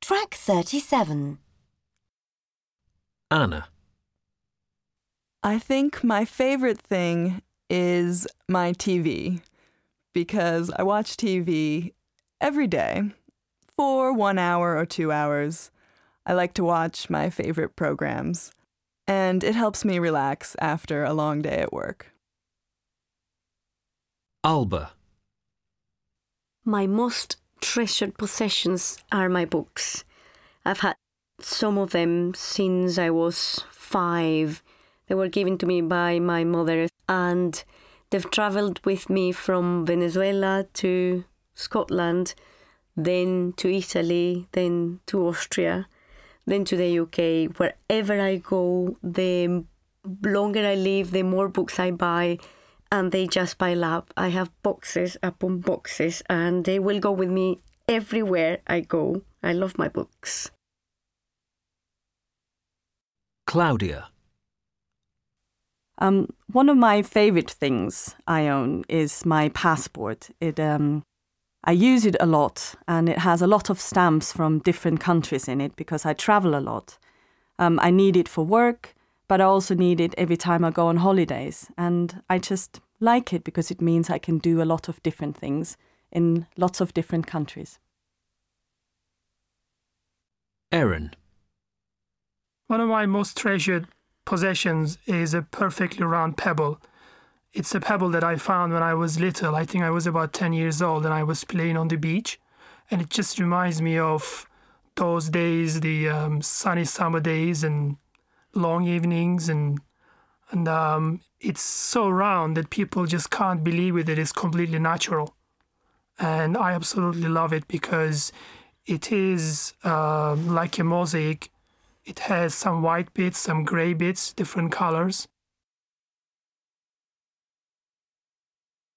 Track 37. Anna. I think my favorite thing is my TV, because I watch TV every day for 1 hour or 2 hours. I like to watch my favorite programs, and it helps me relax after a long day at work. Alba. My most treasured possessions are my books. I've had some of them since I was 5. They were given to me by my mother, and they've travelled with me from Venezuela to Scotland, then to Italy, then to Austria, then to the UK. Wherever I go, the longer I live, the more books I buy, and they just pile up. I have boxes upon boxes, and they will go with me everywhere I go. I love my books. Claudia. One of my favorite things I own is my passport. I use it a lot, and it has a lot of stamps from different countries in it because I travel a lot. I need it for work, but I also need it every time I go on holidays. And I just like it because it means I can do a lot of different things in lots of different countries. Erin. One of my most treasured possessions is a perfectly round pebble. It's a pebble that I found when I was little. I think I was about 10 years old, and I was playing on the beach. And it just reminds me of those days, the sunny summer days and long evenings. And it's so round that people just can't believe it. It is completely natural. And I absolutely love it because it is like a mosaic. It has some white bits, some grey bits, different colors.